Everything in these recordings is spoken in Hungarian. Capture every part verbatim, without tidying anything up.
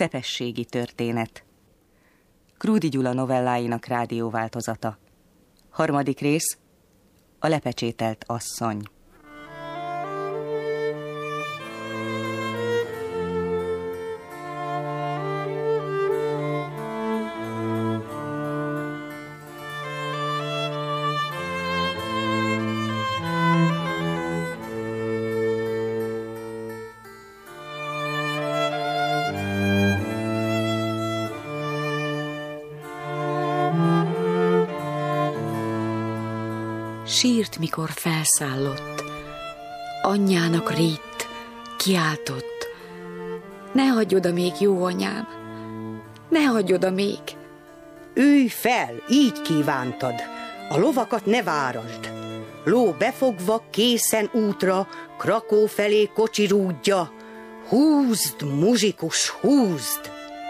Szepességi történet. Krúdy Gyula novelláinak rádióváltozata. Harmadik rész. A lepecsételt asszony. Sírt, mikor felszállott, anyjának ritt, kiáltott: ne hagyj oda még, jó anyám, ne hagyj oda még. Ülj fel, így kívántad, a lovakat ne várasd. Ló befogva, készen útra, Krakó felé kocsirúdja. Húzd, muzsikus, húzd!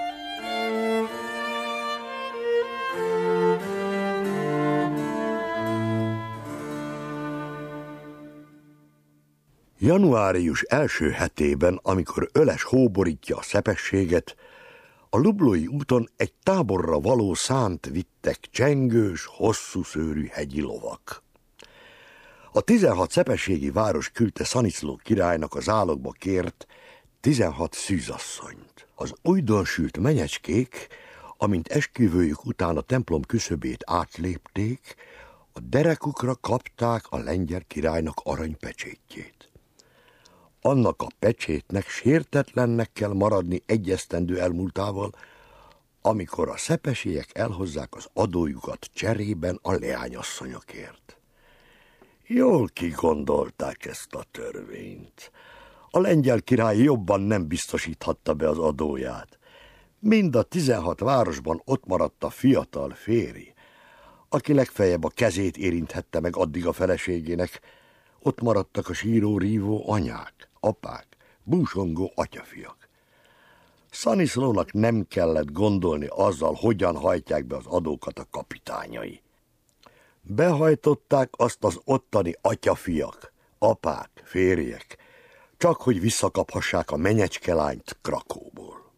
Januárius első hetében, amikor öles hó borítja a Szepességet, a Lublói úton egy táborra való szánt vittek csengős, hosszú szőrű hegyi lovak. A tizenhat szepességi város küldte Szaniszló királynak az zálogba kért tizenhat szűzasszonyt. Az újdonsült menyecskék, amint esküvőjük után a templom küszöbét átlépték, a derekukra kapták a lengyel királynak aranypecsétjét. Annak a pecsétnek sértetlennek kell maradni egy esztendő elmúltával, amikor a szepesiek elhozzák az adójukat cserében a leányasszonyokért. Jól kigondolták ezt a törvényt. A lengyel király jobban nem biztosíthatta be az adóját. Mind a tizenhat városban ott maradt a fiatal férj, aki legfeljebb a kezét érinthette meg addig a feleségének. Ott maradtak a síró-rívó anyák, apák, búsongó atyafiak. Szaniszlónak nem kellett gondolni azzal, hogyan hajtják be az adókat a kapitányai. Behajtották azt az ottani atyafiak, apák, férjek, csak hogy visszakaphassák a menyecskelányt Krakóból.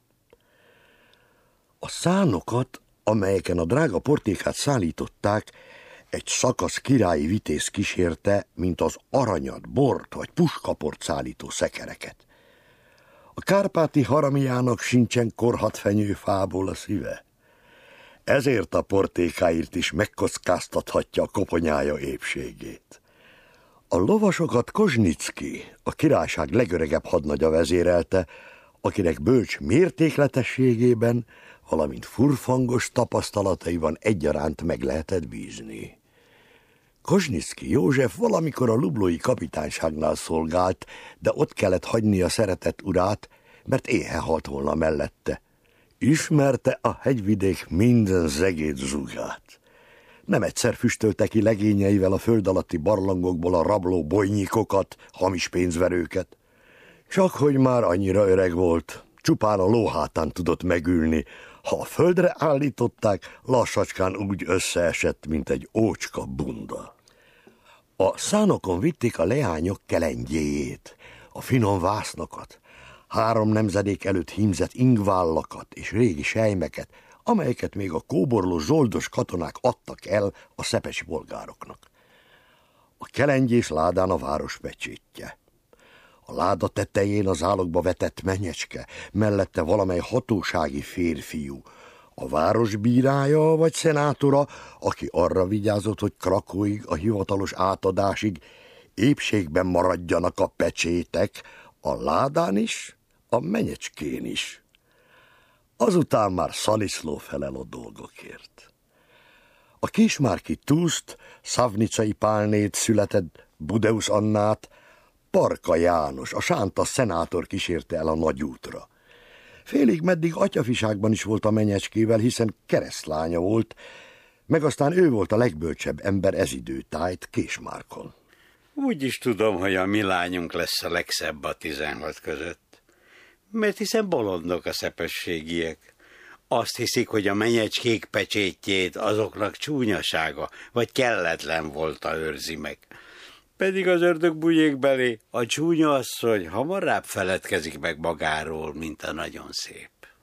A szánokat, amelyeken a drága portékát szállították, egy szakasz királyi vitéz kísérte, mint az aranyat, bort vagy puskaport szállító szekereket. A kárpáti haramiának sincsen korhatfenyőfából a szíve. Ezért a portékáért is megkockáztathatja a koponyája épségét. A lovasokat Kozsnicki, a királyság legöregebb hadnagya vezérelte, akinek bölcs mértékletességében, valamint furfangos tapasztalataiban egyaránt meg lehetett bízni. Kozsnicki József valamikor a lublói kapitányságnál szolgált, de ott kellett hagyni a szeretett urát, mert éhe halt volna mellette. Ismerte a hegyvidék minden zegét zugát. Nem egyszer füstölte ki legényeivel a föld alatti barlangokból a rabló bojnyikokat, hamis pénzverőket. Csak hogy már annyira öreg volt, csupán a lóhátán tudott megülni. Ha a földre állították, lassacskán úgy összeesett, mint egy ócska bunda. A szánokon vitték a leányok kelengyéjét, a finom vásznakat, három nemzedék előtt hímzett ingvállakat és régi sejmeket, amelyeket még a kóborló zsoldos katonák adtak el a szepesi polgároknak. A kelengyés ládán a város pecsétje. A láda tetején az zálogba vetett menyecske, mellette valamely hatósági férfiú, a városbírája vagy szenátora, aki arra vigyázott, hogy Krakóig, a hivatalos átadásig épségben maradjanak a pecsétek, a ládán is, a menyecskén is. Azután már Szaniszló felel a dolgokért. A kismárki Tuszt, Szavnicai Pálnét született Budeusz Annát Parka János, a sánta szenátor kísérte el a nagyútra. Félig meddig atyafiságban is volt a menyecskével, hiszen keresztlánya volt, meg aztán ő volt a legbölcsebb ember ez időtájt Késmárkon. Úgy is tudom, hogy a mi lányunk lesz a legszebb a tizenhat között. Mert hiszen bolondok a szepességiek. Azt hiszik, hogy a menyecskék pecsétjét azoknak csúnyasága, vagy kelletlen volta őrzi meg. Pedig az ördög bújék belé, a csúnya asszony hamarabb feledkezik meg magáról, mint a nagyon szép.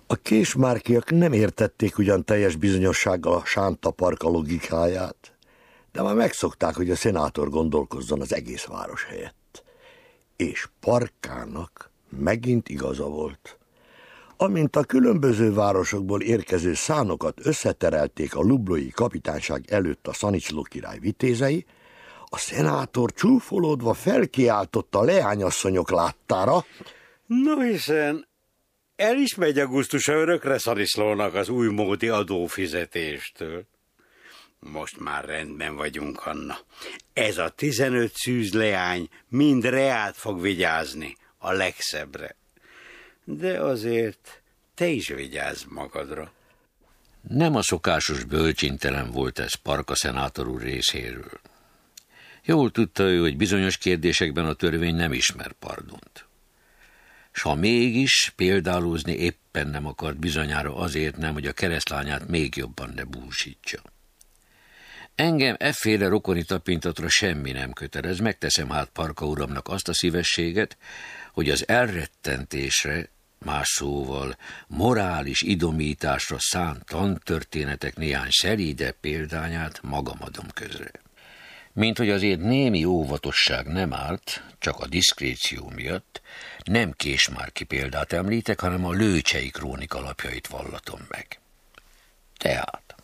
A késmárkiak nem értették ugyan teljes bizonyossággal a Sánta Parka logikáját, de már megszokták, hogy a szenátor gondolkozzon az egész város helyett. És Parkának megint igaza volt. Amint a különböző városokból érkező szánokat összeterelték a lublói kapitányság előtt a Szanicslo király vitézei, a szenátor csúfolódva felkiáltotta a leányasszonyok láttára: No hiszen el is megy a gusztusa örökre Szaniszlónak az újmódi adófizetéstől. Most már rendben vagyunk, Hanna. Ez a tizenöt szűz leány mind reát fog vigyázni, a legszebbre. De azért te is vigyázz magadra. Nem a szokásos bölcsintelen volt ez Parka szenátor úr részéről. Jól tudta ő, hogy bizonyos kérdésekben a törvény nem ismer pardont. S ha mégis példálózni éppen nem akart, bizonyára azért nem, hogy a keresztlányát még jobban ne búsítsa. Engem efféle rokoni tapintatra semmi nem kötelez, megteszem hát Parka uramnak azt a szívességet, hogy az elrettentésre, más szóval morális idomításra szánt tantörténetek néhány szerídebb példányát magam adom közre. Mint hogy azért némi óvatosság nem árt, csak a diszkréció miatt, nem késmárki példát említek, hanem a lőcsei krónika alapjait vallatom meg. Tehát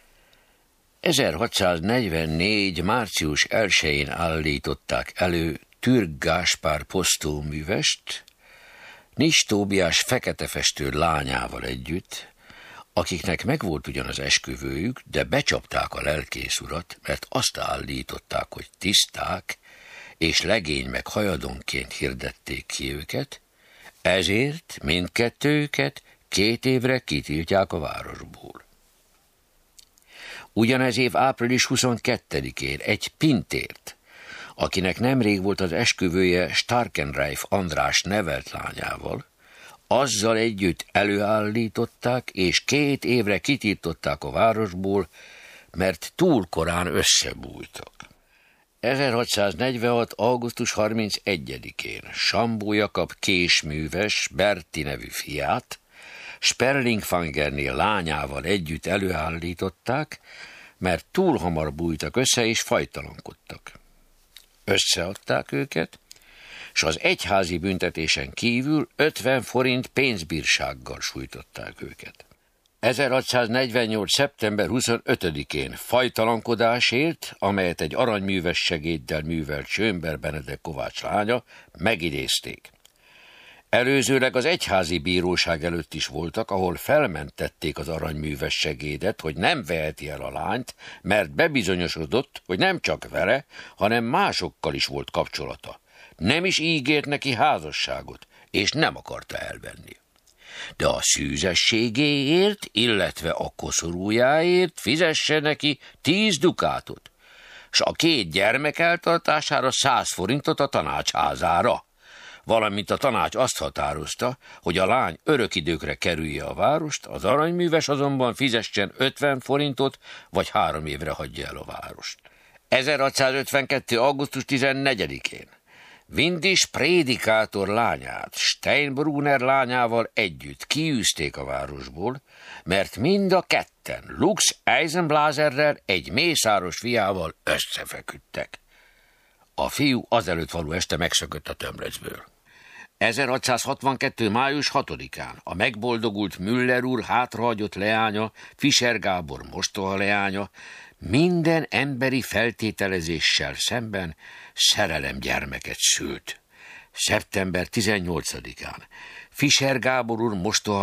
ezerhatszáznegyvennégy. március elsején állították elő Türk Gáspár posztóművest, Nis Tóbiás feketefestő lányával együtt, akiknek megvolt ugyan az esküvőjük, de becsapták a lelkész urat, mert azt állították, hogy tiszták, és legény meg hajadonként hirdették ki őket, ezért mindkettőjüket két évre kitiltják a városból. Ugyanez év április huszonkettedikén egy Pintért, akinek nemrég volt az esküvője Starkenreif András nevelt lányával, azzal együtt előállították, és két évre kitiltották a városból, mert túl korán összebújtak. ezerhatszáznegyvenhat. augusztus harmincegyedikén Sambó Jakab késműves Berti nevű fiát Sperlingfangernél lányával együtt előállították, mert túl hamar bújtak össze és fajtalankodtak. Összeadták őket, s az egyházi büntetésen kívül ötven forint pénzbírsággal sújtották őket. ezerhatszáznegyvennyolc. szeptember huszonötödikén fajtalankodásért, amelyet egy aranyműves segéddel művelt Schönberg Benedek Kovács lánya, megidézték. Előzőleg az egyházi bíróság előtt is voltak, ahol felmentették az aranyműves segédet, hogy nem veheti el a lányt, mert bebizonyosodott, hogy nem csak vele, hanem másokkal is volt kapcsolata. Nem is ígért neki házasságot, és nem akarta elvenni. De a szűzességéért, illetve a koszorújáért fizesse neki tíz dukátot, s a két gyermek eltartására száz forintot a tanácsházára, valamint a tanács azt határozta, hogy a lány örök időkre kerülje a várost, az aranyműves azonban fizessen ötven forintot, vagy három évre hagyja el a várost. ezerhatszázötvenkettő. augusztus tizennegyedikén Windis prédikátor lányát Steinbrunner lányával együtt kiűzték a városból, mert mind a ketten Lux Eisenblaserrel, egy mészáros fiával összefeküdtek. A fiú azelőtt való este megszökött a tömlöcből. ezerhatszázhatvankettő. május hatodikán a megboldogult Müller úr hátrahagyott leánya, Fischer Gábor mostoha leánya, minden emberi feltételezéssel szemben szerelemgyermeket szült. szeptember tizennyolcadikán Fischer Gábor úr mostoha